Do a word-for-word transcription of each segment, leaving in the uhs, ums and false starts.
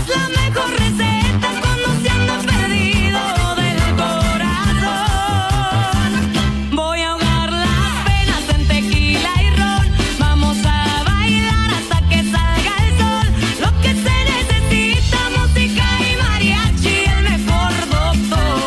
la mejor receta cuando se anda perdido del corazón. Voy a ahogar las penas en tequila y ron. Vamos a bailar hasta que salga el sol. Lo que se necesita, música y mariachi, el mejor doctor.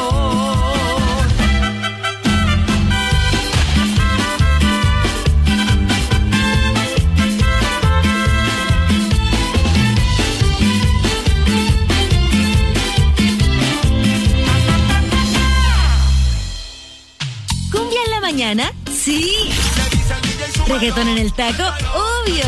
¿Cumbia en la mañana? Sí. ¿Reggaetón en el taco? Obvio.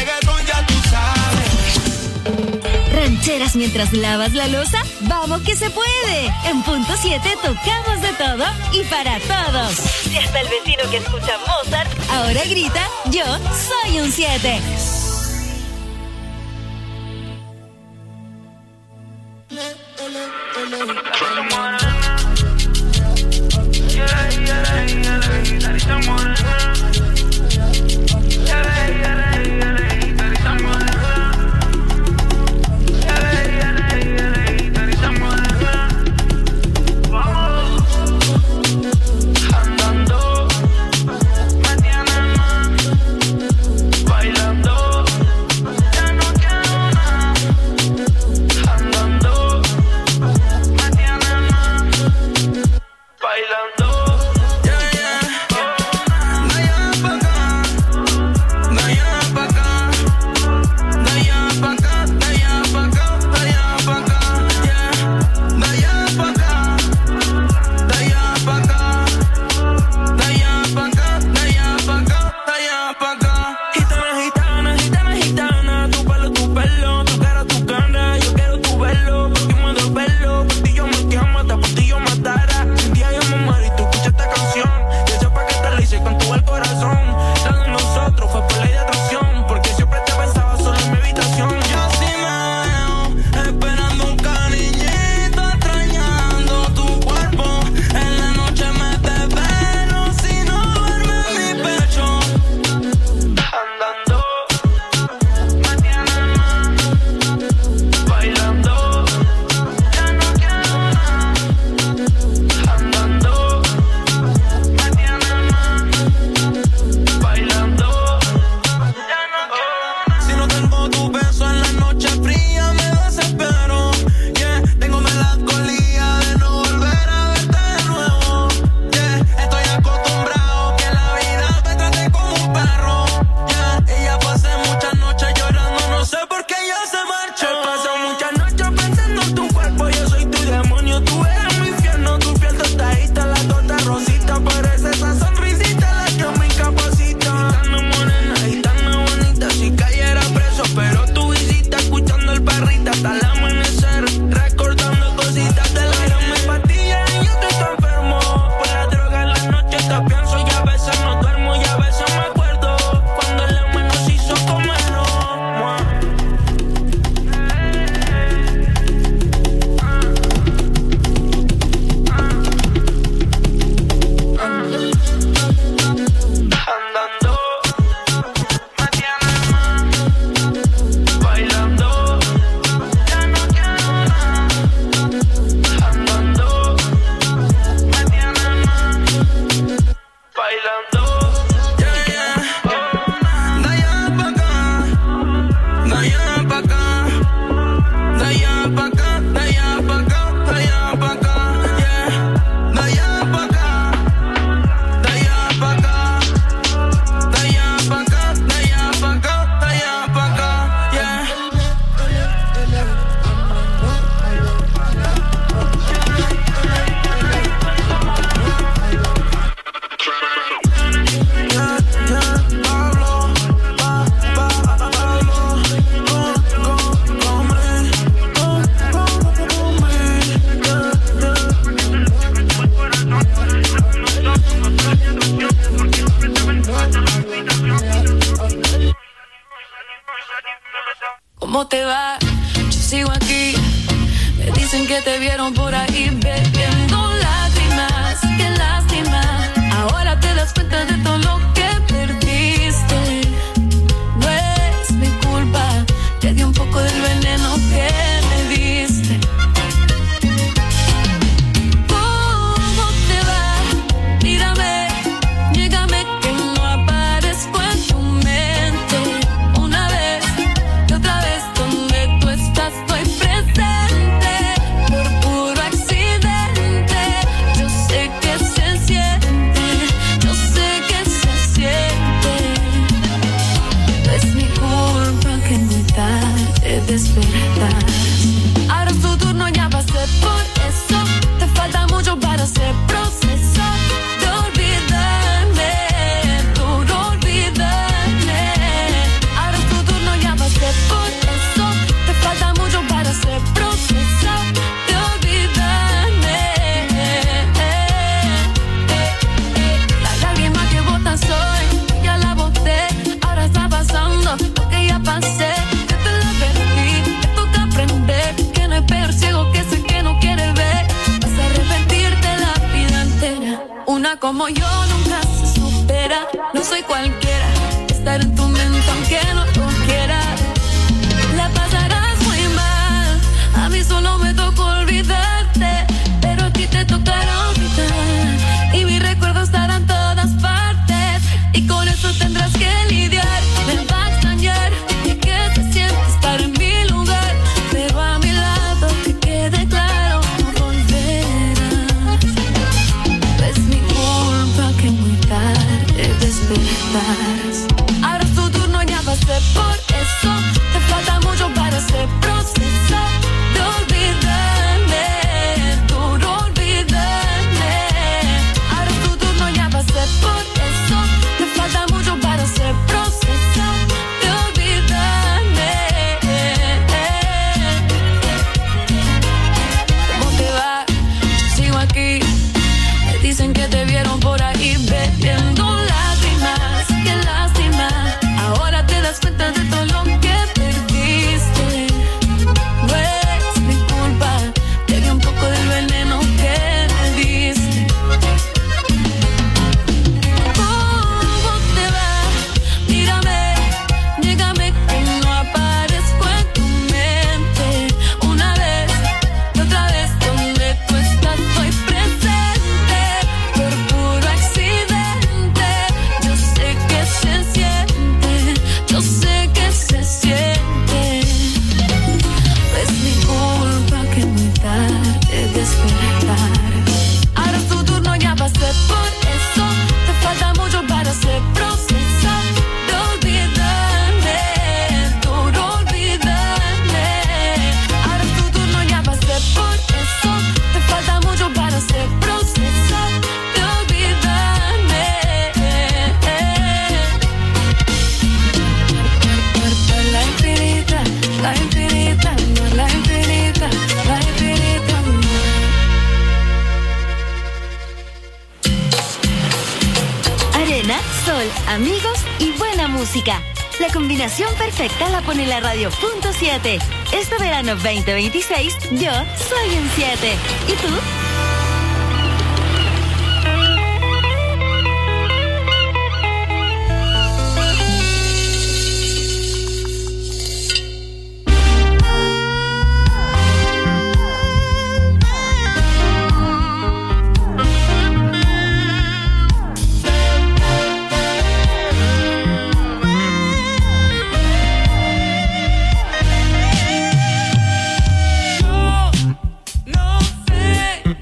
¿Rancheras mientras lavas la loza? ¡Vamos que se puede! En Punto siete tocamos de todo y para todos. Si hasta el vecino que escucha Mozart ahora grita, yo soy un siete. ¿Cómo te va? Yo sigo aquí. Me dicen que te vieron por ahí bebiendo lágrimas. Qué lástima. Ahora te das cuenta de todo lo que perdiste. No es mi culpa. Te di un poco del veneno que me despertarás. Ahora es tu turno, ya pasé por eso. Te falta mucho para hacer proceso de olvidarme, tú no olvidarme. Ahora es tu turno, ya pasé por eso. Te falta mucho para hacer proceso de olvidarme. La lágrima que botas hoy, ya la boté. Ahora está pasando lo que ya pasé. Ya te lo advertí, te toca aprender que no hay peor ciego que ese que no quiere ver. Vas a arrepentirte la vida entera. Una como yo nunca se supera. No soy cualquiera, estar en tu mente aunque no lo quiera. La pasarás muy mal, a mí solo me tocó olvidarte, pero a ti te tocará olvidar. Y mis recuerdos estarán en todas partes, y con eso tendrás que lidiar. Me va a extrañar y que se siente estar en mi lugar, pero a mi lado que quede claro, no volverás. Es mi culpa que muy tarde despertarás. Ahora es tu turno, ya pasé por eso. Te falta mucho para hacer proceso de olvidarme, tú no olvidarme. Ahora es tu turno, ya pasé por eso. Te falta mucho para hacer proceso de olvidarme. ¿Cómo te va? Yo sigo aquí. Me dicen que te vieron por ahí bebiendo lágrimas. Qué lástima. Ahora te das cuenta de todo lo que perdiste. No es mi culpa, te di un poco del veneno que me diste. ¿Cómo te va? Mírame, dígame que no aparezco en tu mente. Una vez y otra vez, donde tú estás soy presente. Por puro accidente, yo sé que se siente, yo sé que se siente. Es mi culpa que muy tarde despertarás. Ahora es tu turno, ya pasé por eso. Te falta mucho para hacer proceso de olvidarme, tú no olvidarme. Ahora es tu turno, ya pasé por eso. Te falta mucho para hacer proceso de olvidarme. La infinita, la infinita, no la infinita, la infinita, no. Arena, sol, amigos y buena música. La combinación perfecta la pone la radio punto siete. Este verano veinte veintiséis, yo soy un siete. ¿Y tú? No sé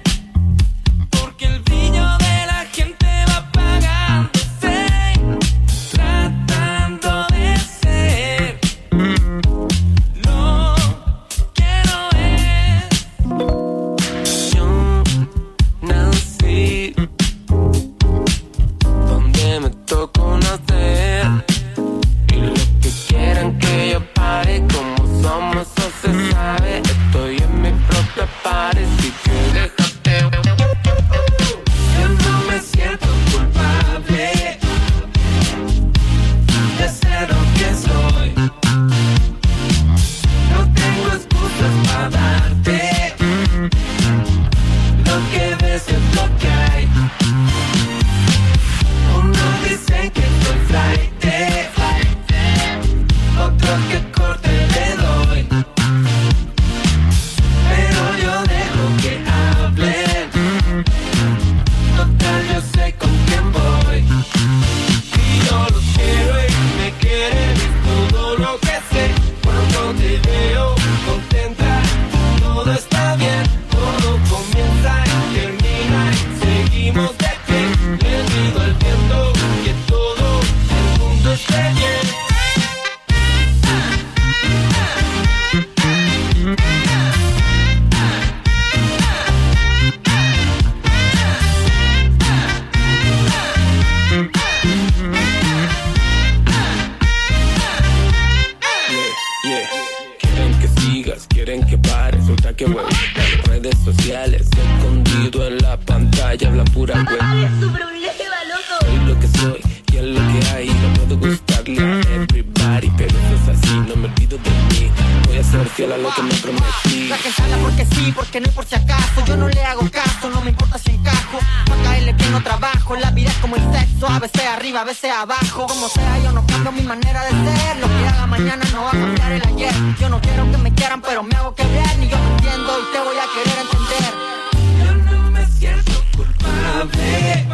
quieren que pare. Resulta que web, las redes sociales, escondido en la pantalla, habla pura web. Ay, es su problema, loco. Soy lo que soy y es lo que hay. No puedo gustarle a everybody, pero eso es así, no me olvido de mí. Voy a ser fiel a lo que me prometí. La que sale porque sí, porque no y por si acaso. Yo no le hago caso, no me importa si encajo. Pa' caerle bien no trabajo. La vida es como el sexo, a veces arriba, a veces abajo. Como sea, yo no cambio mi manera de ser. Lo que haga mañana no va a cambiar el ayer. Yo no quiero que me quieran, pero me hago querer. Ni yo me entiendo y te voy a querer entender. Yo no me siento culpable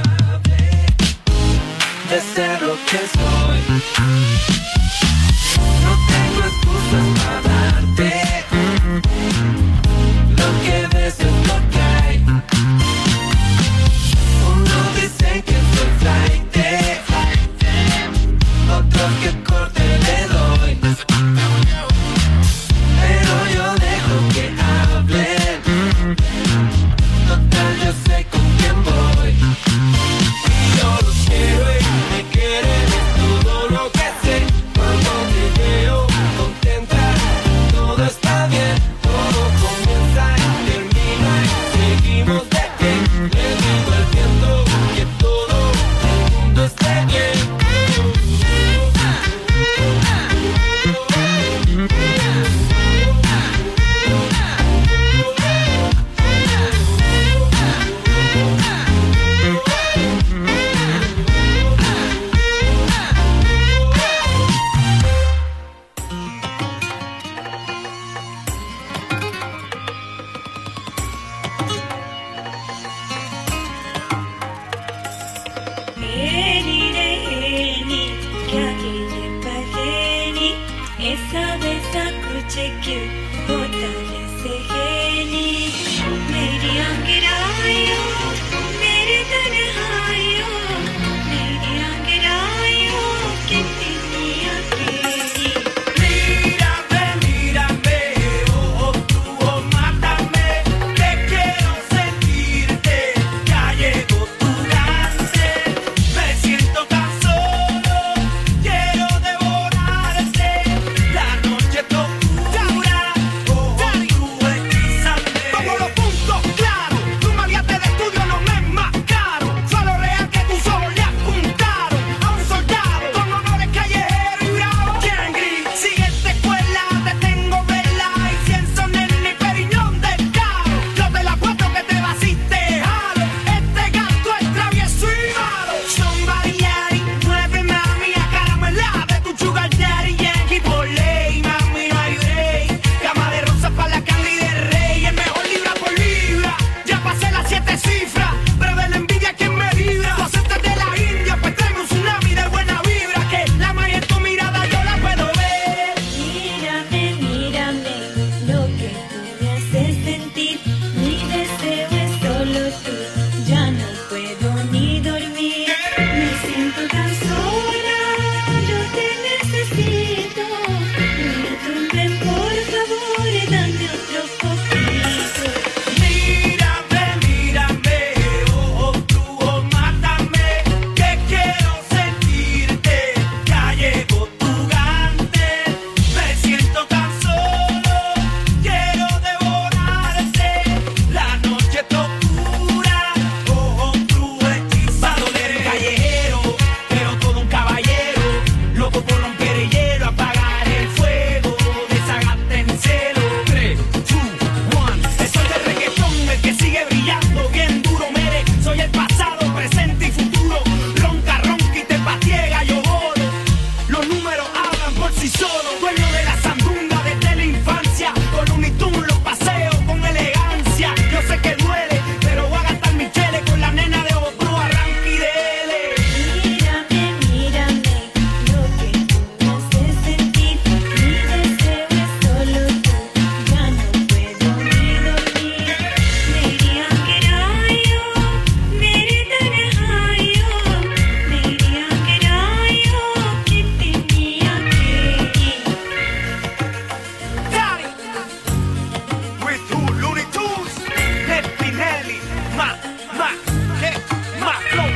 de ser lo que soy. No tengo excusas para darte. Lo que ves es lo que hay. Unos dicen que soy flighty, otros que corte le doy. Pero yo dejo que hablen. Total, yo sé con quién voy. Y yo los quiero y me quieren, es todo lo que sé. Cuando te veo contenta, todo está bien. Todo comienza y termina y seguimos de pie. Le digo al viento que todo el mundo esté bien.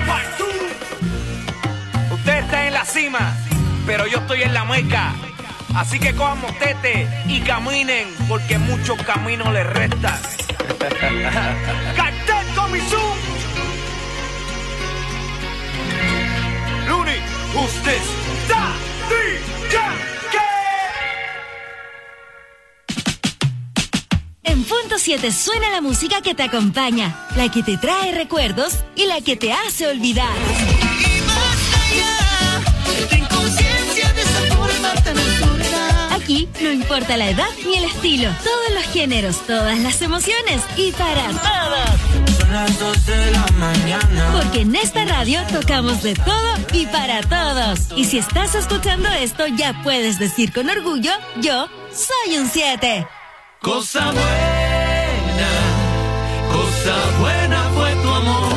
Pero yo estoy en la mueca Así que cojan motete y caminen, porque muchos caminos les restan. ¡Cartel Comisión! Looney, who's this? Da, di, ya, ¿qué? En punto siete suena la música que te acompaña, la que te trae recuerdos y la que te hace olvidar. Y más allá, esta inconsciencia de esa forma tan absurda. Aquí no importa la edad ni el estilo, todos los géneros, todas las emociones y para todos. Son las dos de la mañana. Porque en esta radio tocamos de todo y para todos. Y si estás escuchando esto, ya puedes decir con orgullo, yo soy un siete. Cosa buena, cosa buena fue tu amor.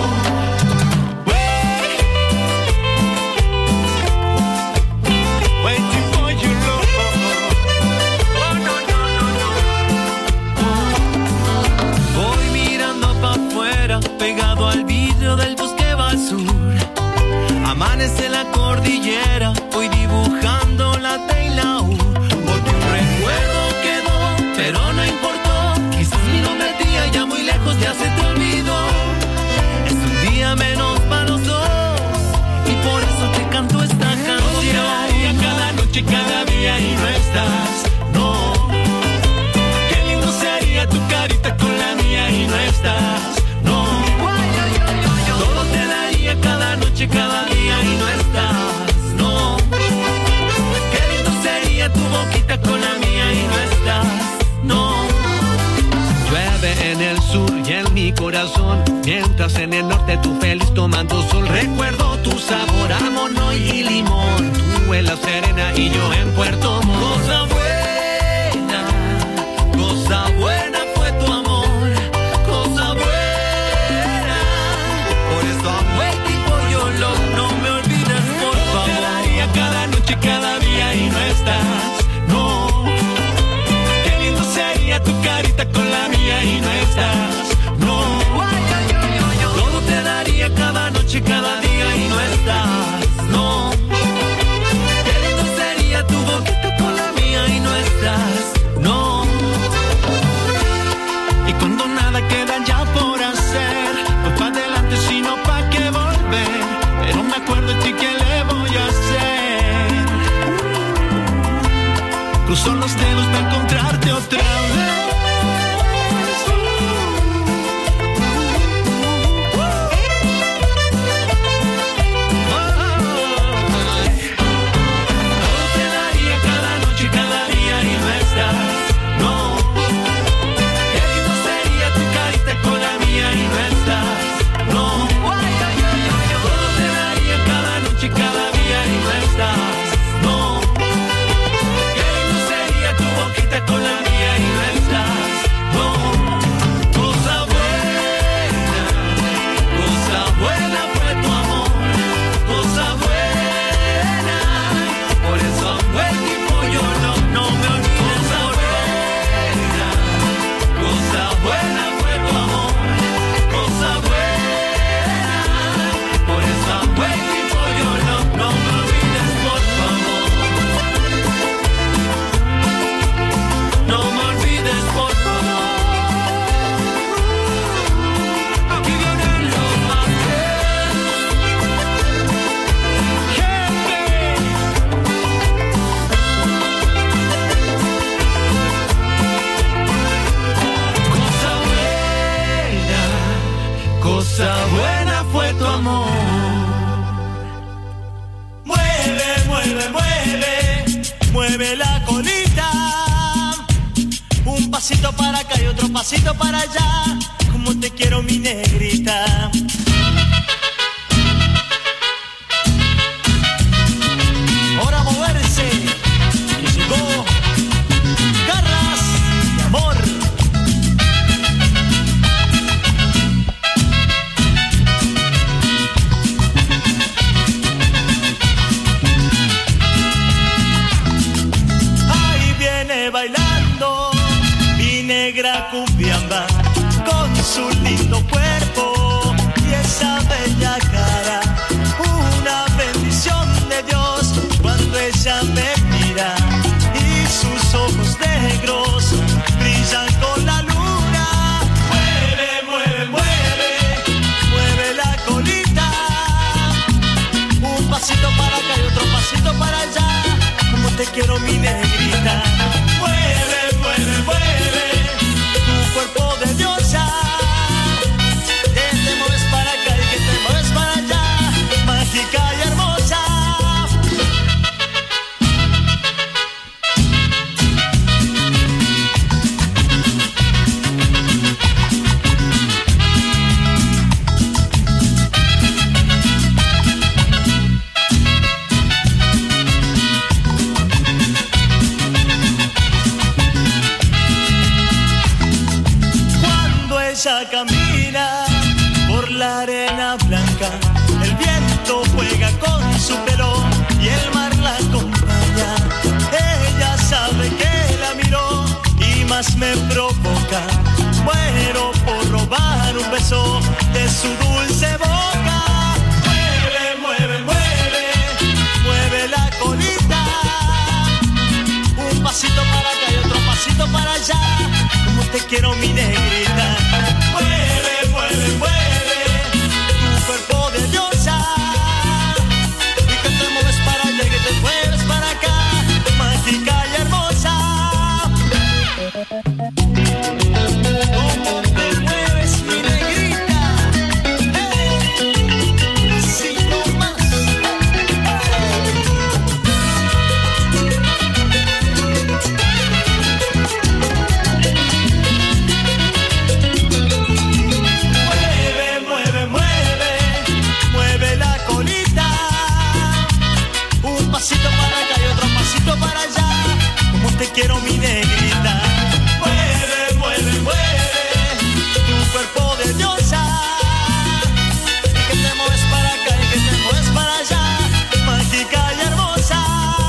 Pegado al vidrio del bosque va al sur. Amanece la cordillera, voy dibujando la T y la U. Porque un recuerdo quedó, pero no importó. Quizás mi nombre tía ya muy lejos ya se te olvidó. Es un día menos para los dos y por eso te canto esta canción. Cada noche, cada día y no estás, no. Qué lindo sería tu carita con la mía y no estás. Cada noche, cada día y no estás, no. Qué lindo sería tu boquita con la mía y no estás, no. Llueve en el sur y en mi corazón, mientras en el norte tú feliz tomando sol. Recuerdo tu sabor a mono y limón, tú en la Serena y yo en Puerto Montt. Cosa buena, cosa buena fue tu amor, cosa buena. Por eso amo el tipo yo lo, no me olvides por favor. Te daría cada noche, cada día y no estás, no. Qué lindo sería tu carita con la mía y no estás, no. Todo te daría cada noche, cada día y no estás, no. Qué lindo sería tu boquita con la mía y no estás, no. Y cuando nada queda ya por hacer, pues pa' adelante sino pa' qué volver. Pero me acuerdo de ti, ¿qué le voy a hacer? Cruzo los dedos para encontrarte otra vez. Cosa buena fue tu amor. Mueve, mueve, mueve, mueve la colita. Un pasito para acá y otro pasito para allá. Como te quiero, mi negrita. Ahora moverse, que llegó Garras de Amor. Bailando mi negra cumbiamba con su lindo cuerpo y esa bella cara, una bendición de Dios cuando ella me mira y ella camina por la arena blanca. El viento juega con su pelo y el mar la acompaña. Ella sabe que la miró y más me provoca. Muero por robar un beso de su dulce boca. Mueve, mueve, mueve, mueve la colita. Un pasito para acá y otro pasito para allá. Como te quiero, mi negrita. Mueve, mueve, mueve tu cuerpo de diosa. Y que te mueves para allá y que te mueves para acá. Mágica y hermosa. ¿Cómo te mueves, mi negrita? Hey, así nomás. Mueve, mueve, mueve, mueve la colita. Un pasito para acá y otro pasito para allá. Como te quiero, mi negrita. Mueve, mueve, mueve tu cuerpo de diosa. Y que te mueves para acá y que te mueves para allá. Mágica y hermosa.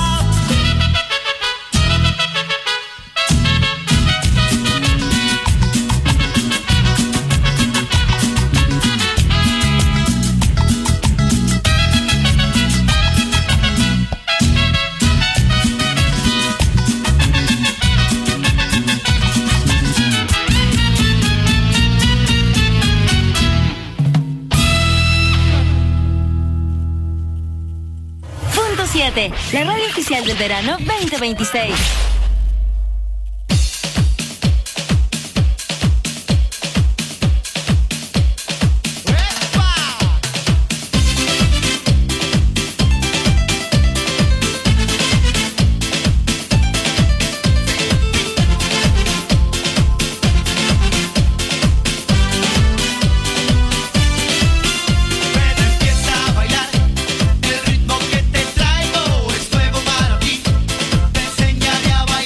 Punto siete, la radio oficial del verano veinte veintiséis. Ven, empieza a bailar. El ritmo que te traigo es nuevo para ti. Te enseñaré a bailar.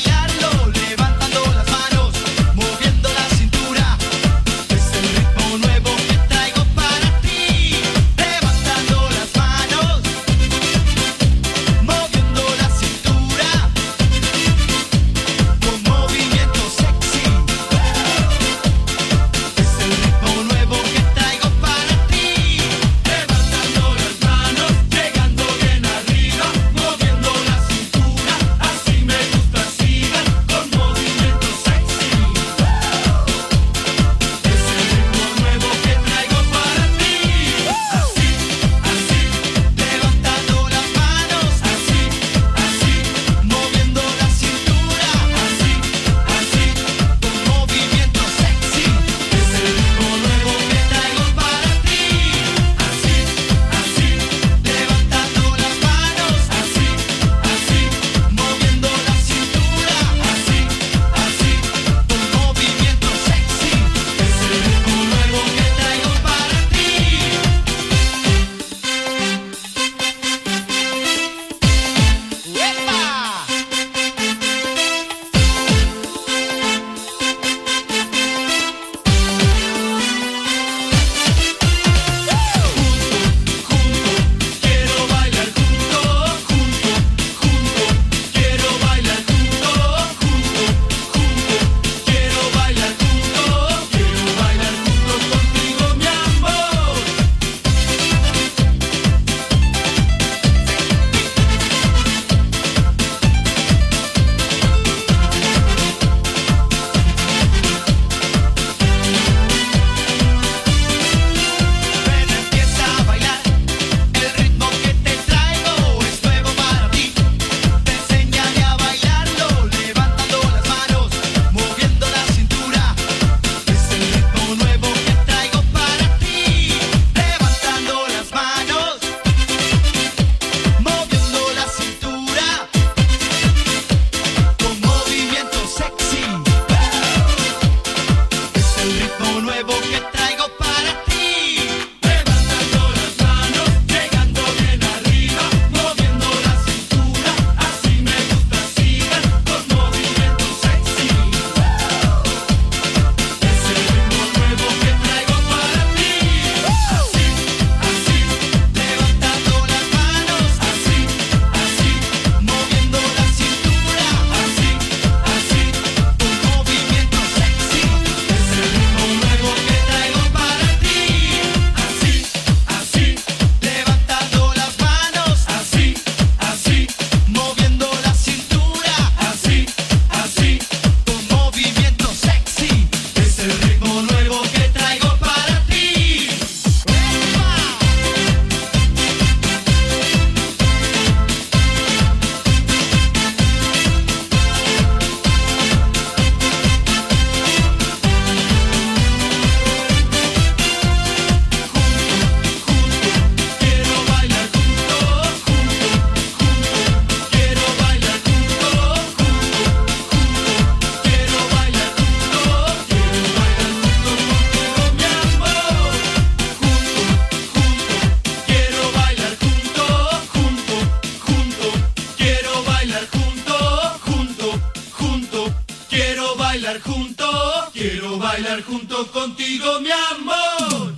Quiero bailar junto contigo, mi amor.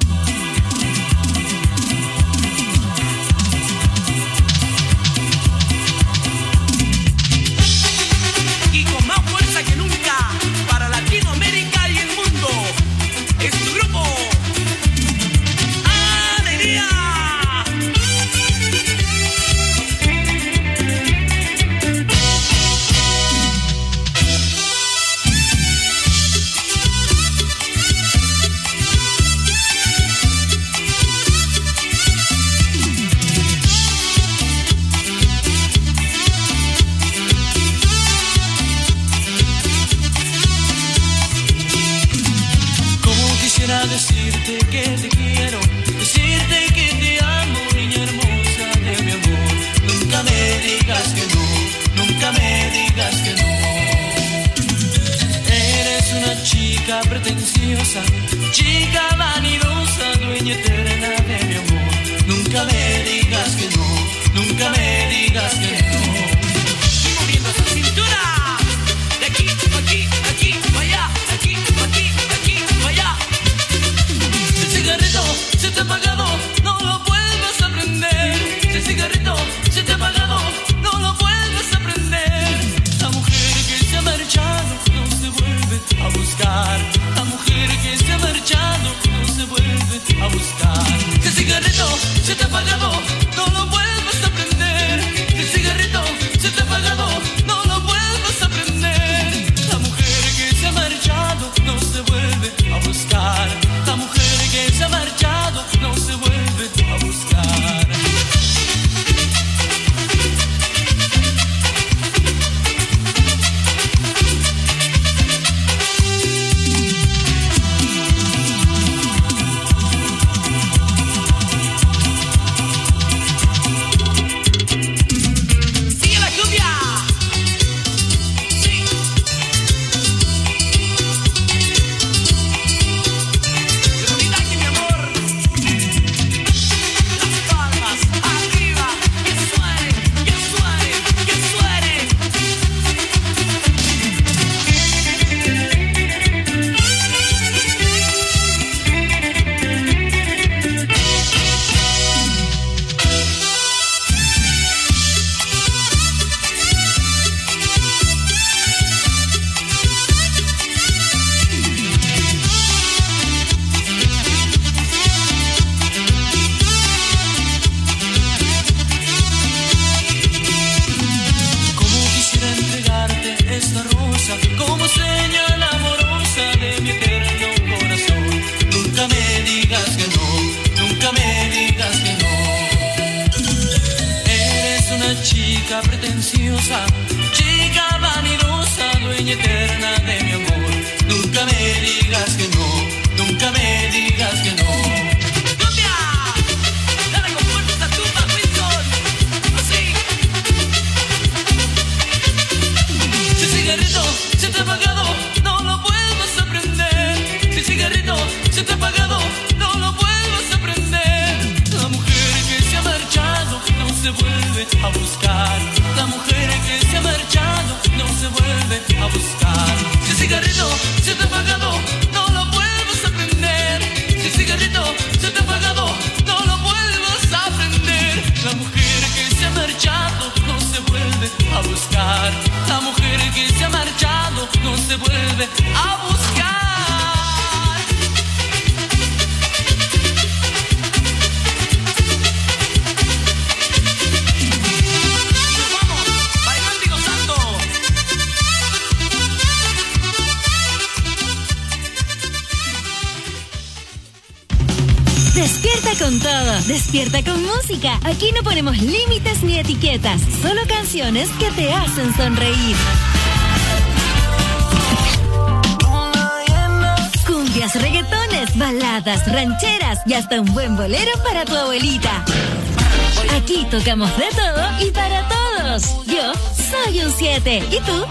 Y con más fuerza que nunca para Latinoamérica y el mundo, es tu grupo Alegría. Decirte que te quiero, decirte que te amo, niña hermosa de mi amor. Nunca me digas que no, nunca me digas que no. Eres una chica pretenciosa, chica vanidosa, dueña eterna de mi amor. Nunca me digas que no, nunca me digas que no. Y moviendo esa cintura, de aquí, pa' aquí, aquí, pa' allá, de aquí, pa' aquí, aquí, pa' allá. El cigarrito se te ha apagado, no lo vuelvas a prender. El cigarrito se te ha apagado, no lo vuelvas a prender. La mujer que se ha marchado no se vuelve a buscar. La mujer que se ha marchado no se vuelve a buscar. El cigarrito se te ha apagado, no lo vuelvas a prender. El cigarrito se te ha apagado, no lo vuelvas a prender. La mujer que se ha marchado no se vuelve a buscar. La mujer que se ha marchado no se vuelve a buscar. ¡Sigue la cumbia! ¡Sí! ¡Qué bonita que mi amor! Las palmas arriba, que suene, que suene, que suene. Como quisiera entregarte esta rosa como señal amorosa de mi eterno corazón. Nunca me digas que no, nunca me digas que no. Eres una chica pretenciosa, chica vanidosa, dueña eterna de mi amor. Nunca me digas que no, nunca me digas que no. ¡Cumbia! Dale con fuerza a tu Wilson. Así. Si el cigarrito se te ha apagado, no lo vuelvas a prender. Si el cigarrito se te ha apagado, no lo vuelvas a prender. La mujer que se ha marchado no se vuelve a buscar. La mujer que se ha marchado no se vuelve a buscar. Si el cigarrito se te ha apagado, no lo vuelvas a prender. Si el cigarrito se te ha apagado, no lo vuelvas a prender. La mujer que se ha marchado no se vuelve a buscar. La mujer que se ha marchado no se vuelve a buscar. Nos vamos, bailando y gozando. Despierta con todo, despierta con música. Aquí no ponemos límites ni etiquetas, solo canciones que te hacen sonreír. Cumbias, reggaetones, baladas, rancheras y hasta un buen bolero para tu abuelita. Aquí tocamos de todo y para todos. Yo soy un siete. ¿Y tú?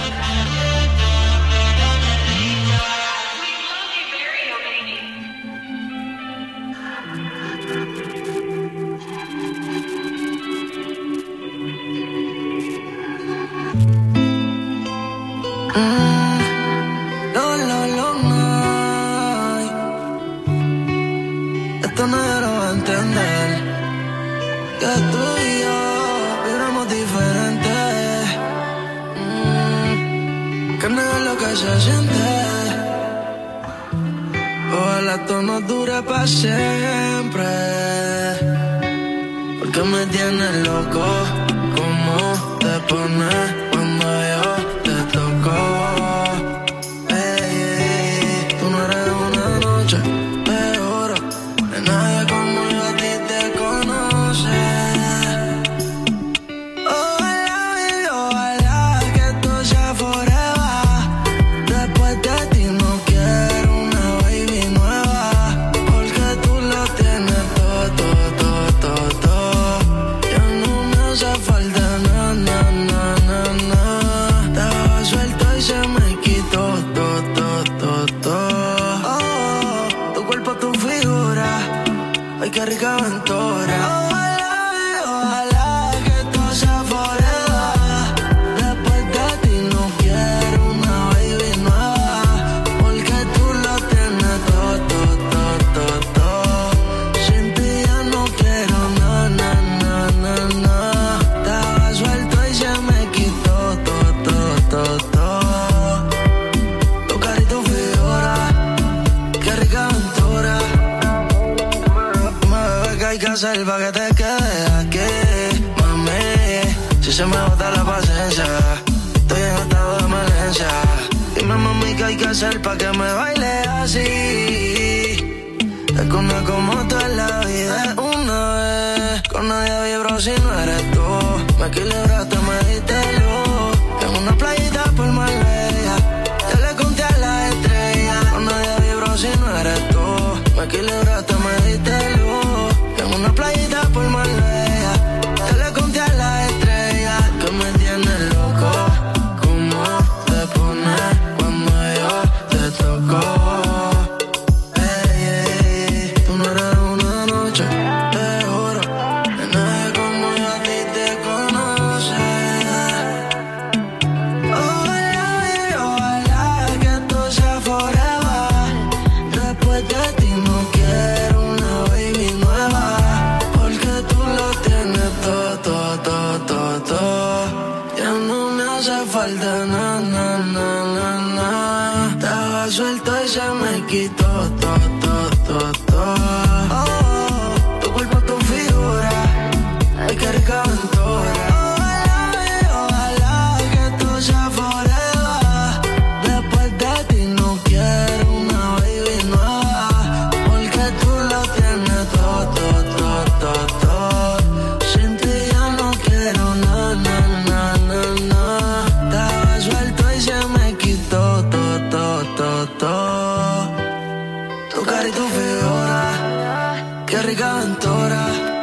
Mm, no, no, no, no. esto nadie lo va a entender. Que tú y yo vibramos diferente. Mm, que no es lo que se siente. Ojalá esto no dure para siempre. Porque me tienes loco. ¿Cómo te pones cuando yo te toco? Hey, tú no eres una noche de oro. De nadie como yo a ti te conoce. Ojalá y ojalá que esto sea forever. Después de ti no quiero una baby nueva. Porque tú lo tienes todo, todo, todo, todo, todo. Ya no me hace falta nada, nada, nada, nada. Estaba suelto y se me quitó todo, todo, todo, todo. Oh, tu cuerpo, tu figura. Ay, qué rica aventura. Ojalá y ojalá que esto sea forever. Después de ti no quiero una baby nueva. Porque tú lo tienes todo, todo, todo, todo, todo. Sin ti ya no quiero nada, nada, nada, nada. Estaba suelto y se me quitó todo, todo, todo, todo. Tu cara y tu figura, qué rica aventura. Mami, ¿qué hay que hacer pa' que te quedes aquí? Mami, si se me bota la paciencia, estoy en estado de emergencia. Dime, mami, ¿qué hay que hacer pa' que me baile así? Es que una como tú en la vida es una vez. Con nadie vibro si no eres tú. Me equilibraste, me diste luz. En una playita por Marbella, yo le conté a las estrellas. Con nadie vibro si no eres tú. Me equilibraste, me diste luz. En una playita por Marbella, yo le conté a las estrellas. Que me tienes loco. ¿Cómo te pones cuando yo te toco? Tú no eres una noche de oro. De nadie como yo a ti te conoce. Ojalá y ojalá que esto sea forever. Después de ti no quiero una baby nueva. Porque tú lo tienes todo, todo, todo, todo, todo. Ya no me hace falta nada, nada, nada, nada. Estaba suelto y se me quitó todo, todo, todo, todo. Oh, tu cuerpo, tu figura. Ay, qué rica aventura. Ojalá y ojalá que esto sea forever. Después de ti no quiero una baby nueva. Porque tú lo tienes todo, todo, todo, todo, todo. Sin ti ya no quiero nada, nada, nada, nada. Estaba suelto y se me quitó todo, todo, todo, todo. Tu cara y tu figura, qué rica aventura.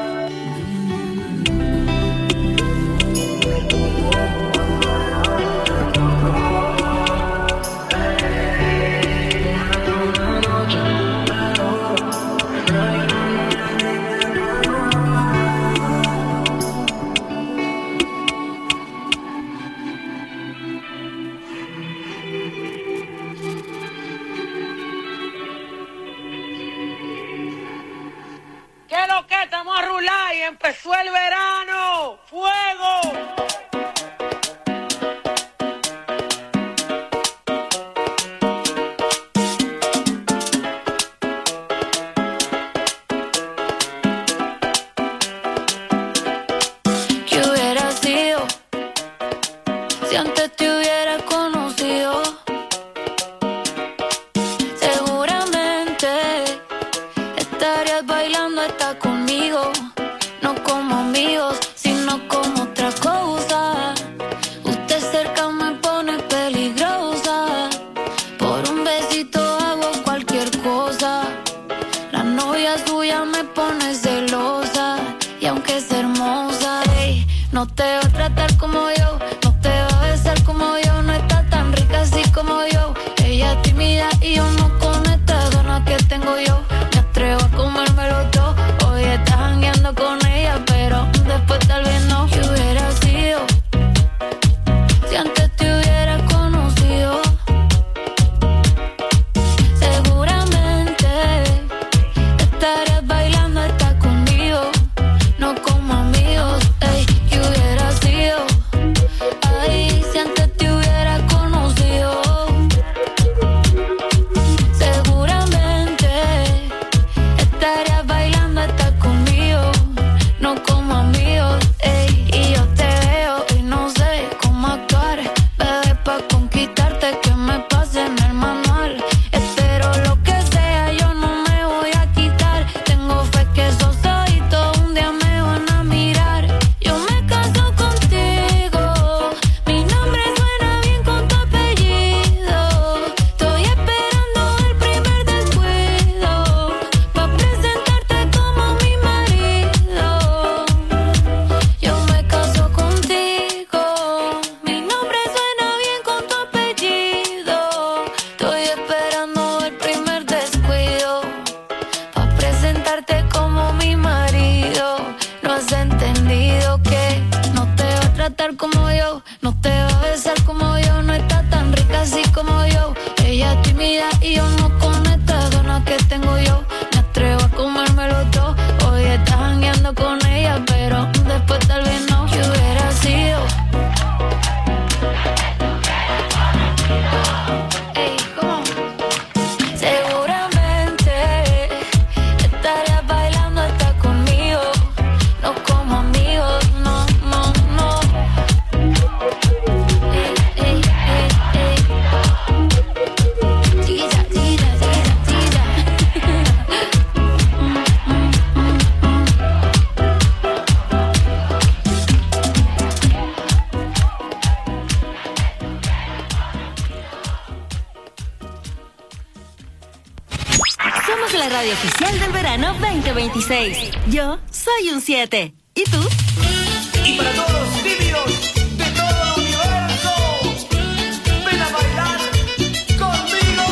¿Qué es lo que? Estamos a rular y empezó el verano. ¡Fuego! ¿Qué hubiera sido si antes te hubiera conocido? Seguramente estarías bailando hasta conmigo, no como amigos, sino como otra cosa. Usted cerca me pone peligrosa, por un besito hago cualquier cosa. La novia suya me pone celosa, y aunque es hermosa, ey, no te va a tratar como yo, no te va a besar como yo, no está tan rica así como yo. Ella es tímida y yo no con esta gana que tengo yo. Me atrevo a comérmelo todo. Hoy estás jangueando con ella, pero después tal vez no. ¿Qué hubiera sido si antes te hubiera conocido? Seguramente estarías bailando Somos la radio oficial del verano veinte veintiséis. Yo soy un siete. ¿Y tú? Y para todos los tímidos de todo el universo, ven a bailar conmigo.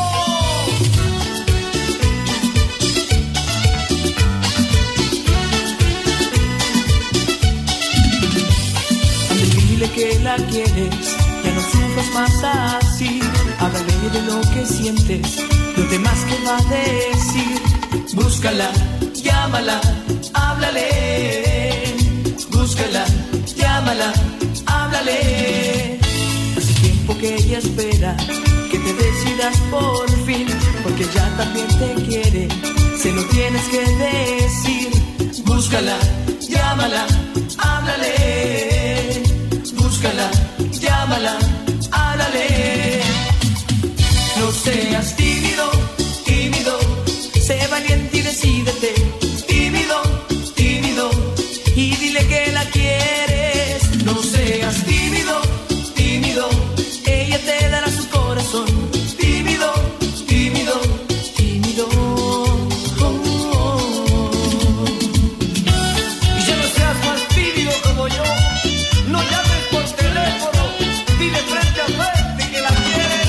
Dile que la quieres, ya no sufras más así. Háblale de lo que sientes, lo demás que va a decir. Búscala, llámala, háblale. Búscala, llámala, háblale. Hace tiempo que ella espera que te decidas por fin, porque ya también te quiere, se lo tienes que decir. Búscala, llámala, háblale. Búscala, llámala, háblale. No seas tímido, tímido, sé valiente y decídete. Tímido, tímido, y dile que la quieres. No seas tímido, tímido, ella te dará su corazón. Tímido, tímido, tímido. Oh, oh, oh. Y ya no seas más tímido como yo. No llames por teléfono, dile frente a frente que la quieres.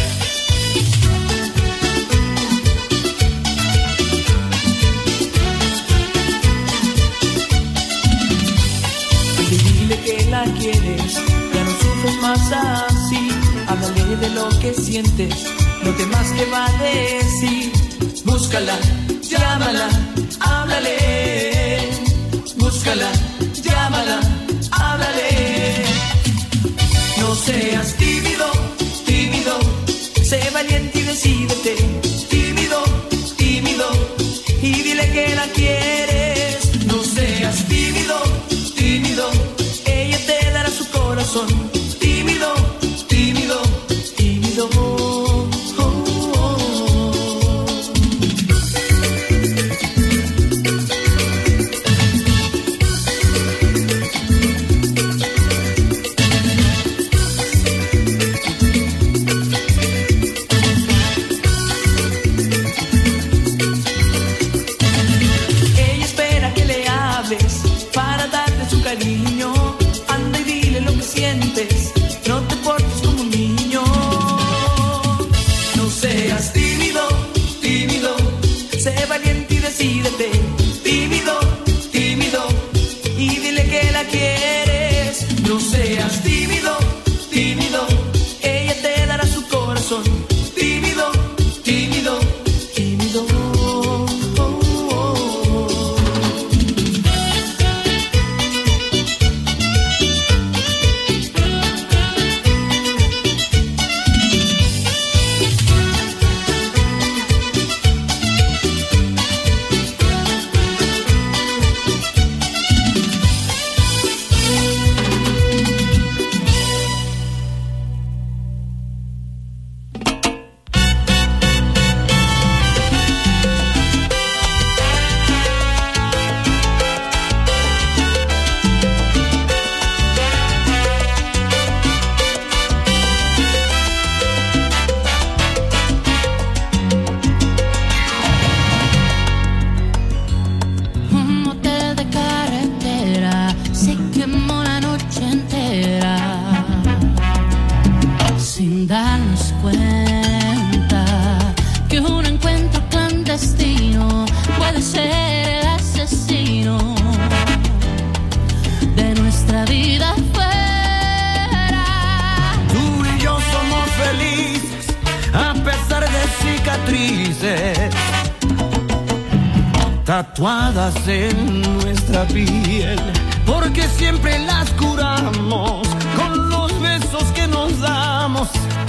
Dile que la quieres, ya no sufres más así. Háblale de lo que sientes, lo demás que va a decir. Búscala, llámala, háblale. Búscala, llámala, háblale. No seas tímido, tímido, sé valiente y decídete. Tímido, tímido, y dile que la quieres. No seas tímido, tímido, ella te dará su corazón. Tímido, tímido, tímido. Oh, oh, oh. Ella espera que le hables para darte su cariño. Anda y dile lo que sientes, no te portes como un niño. No seas tímido, tímido, sé valiente y decídete. Tímido, tímido, y dile que la quieres. No seas tímido, tímido, ella te dará su corazón. Tímido, tímido, tímido. Oh, oh, oh. Un motel de carretera se quemó la noche entera sin darnos cuenta que un encuentro clandestino puede ser el asesino de nuestra vida fuera. Tú y yo somos felices a pesar de cicatrices tatuadas en nuestra piel, porque siempre las curamos con los besos que nos damos,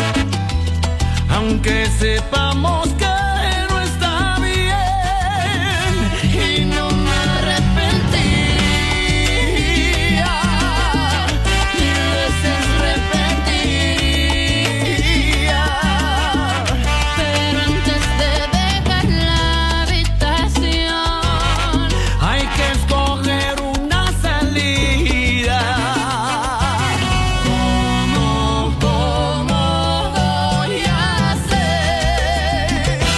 aunque sepamos que no está bien. Y no me arrepentiría, mil veces repetiría, pero antes de dejar la habitación hay que escoger una salida. ¿Cómo, cómo voy a hacer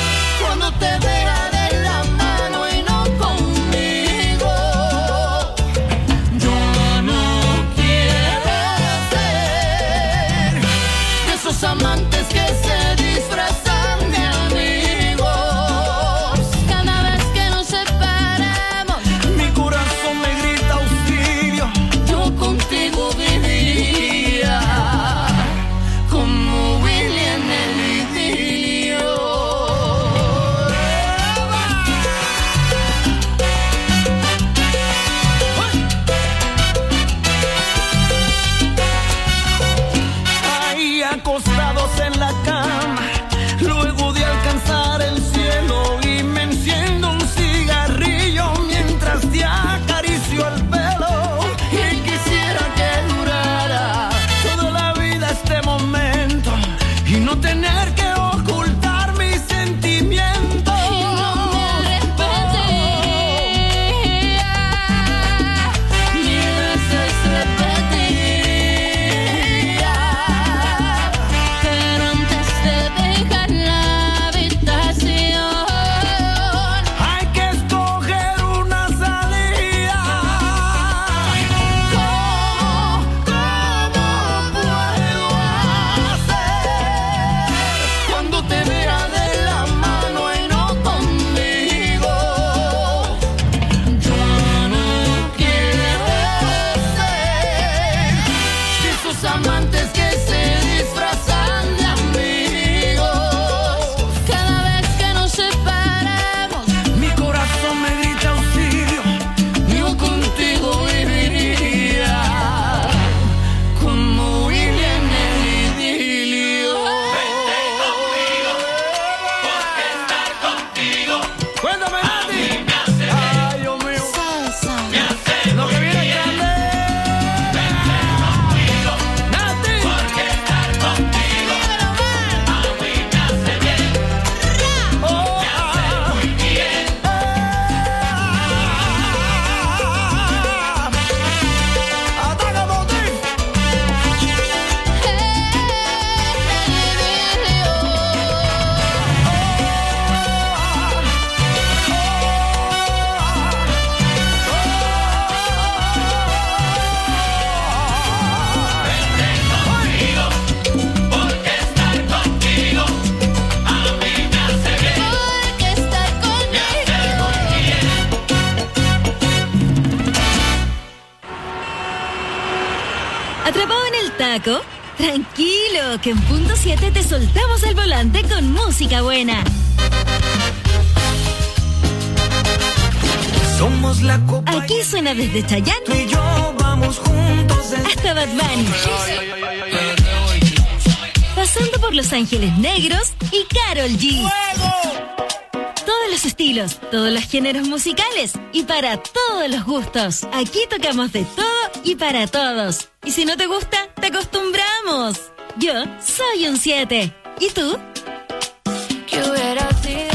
chamaco? Tranquilo, que en punto siete te soltamos el volante con música buena. Somos la copa. Aquí suena desde Chayanne. Tú y yo vamos juntos hasta Bad Bunny. Pasando por Los Ángeles Negros y Karol G. Todos los estilos, todos los géneros musicales y para todos los gustos. Aquí tocamos de todo y para todos. Y si no te gusta, te acostumbramos. Yo soy un siete. ¿Y tú? ¿Qué hubiera sido?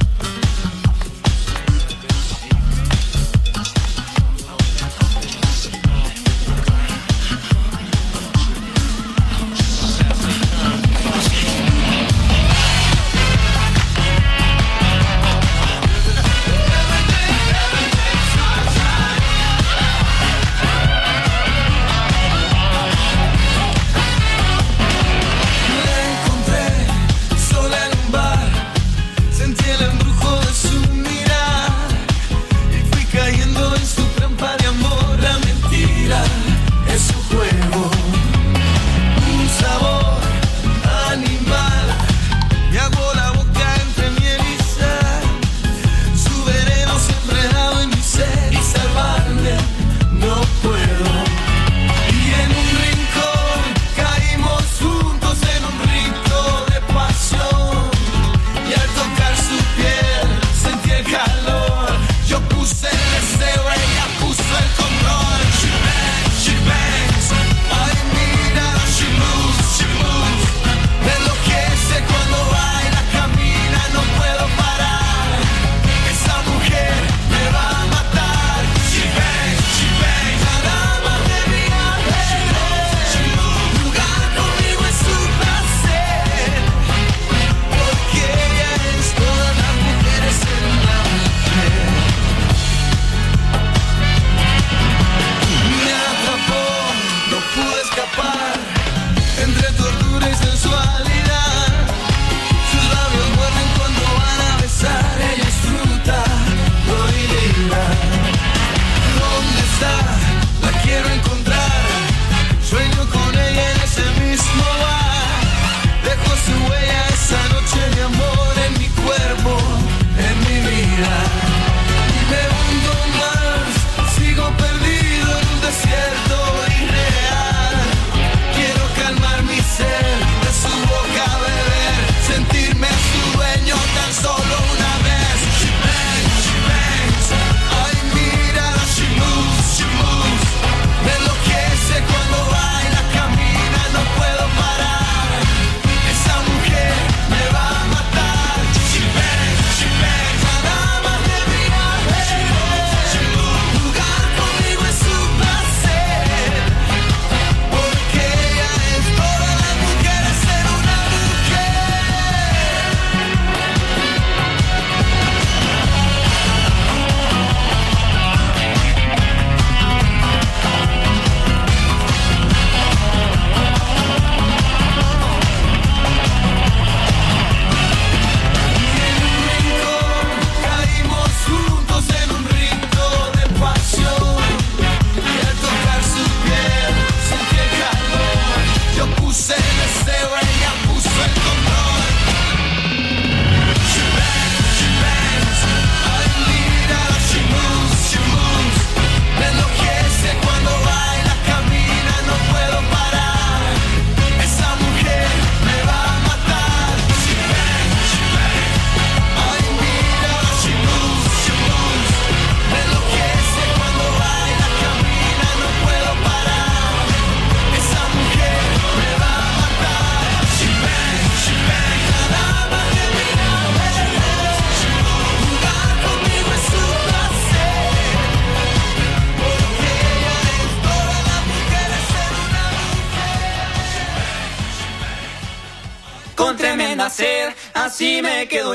Sed, así me quedo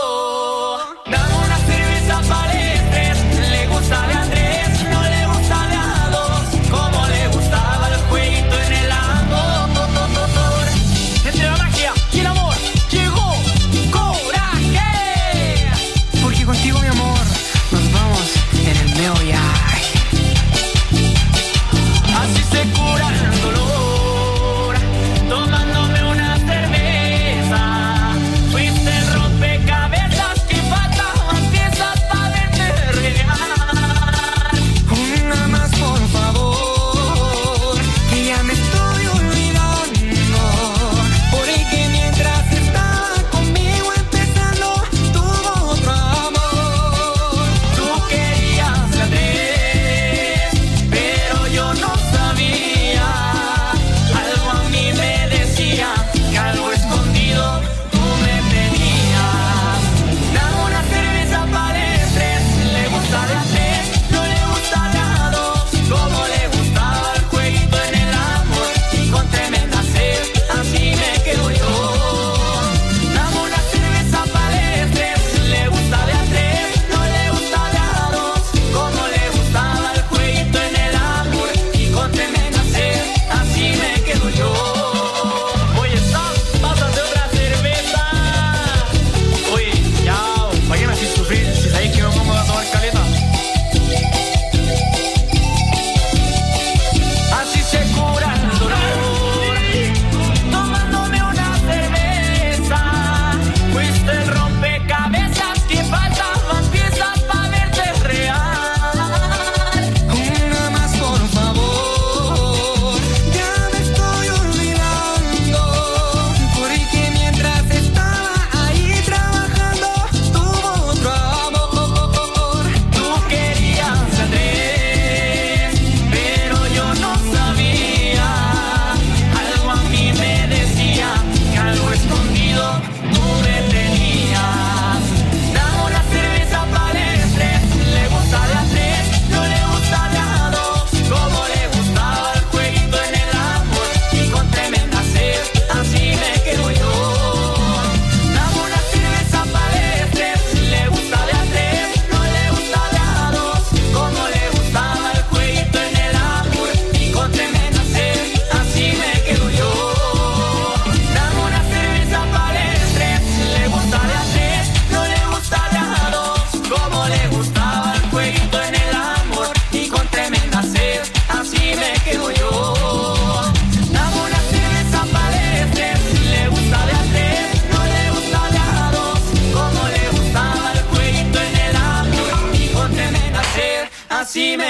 yo. Dame una cerveza para el tres. Le gusta de Andrés, no le gusta de a dos. Como le gustaba el jueguito en el amor. Entre la magia y el amor llegó coraje. Porque contigo, mi amor, nos vamos en el meo viaje. Así se cura el dolor.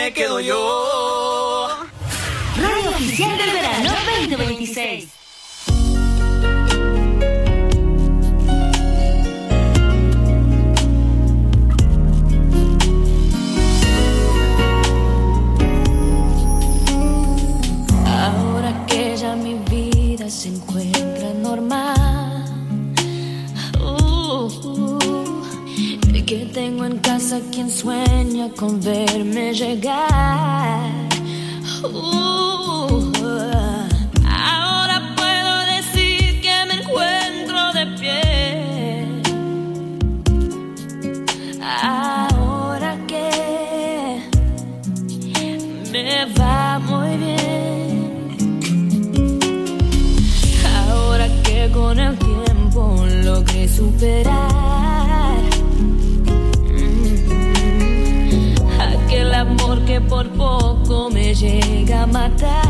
me quedo yo. Radio Oficial del Verano veinte veintiséis. Ahora que ya mi vida se encuentra normal, uh, uh, que tengo en casa quien sueña con verme llegar. Uh, ahora puedo decir que me encuentro de pie. Ahora que me va muy bien. Ahora que con el tiempo logré superar mm, aquel amor que por poco me llega a matar.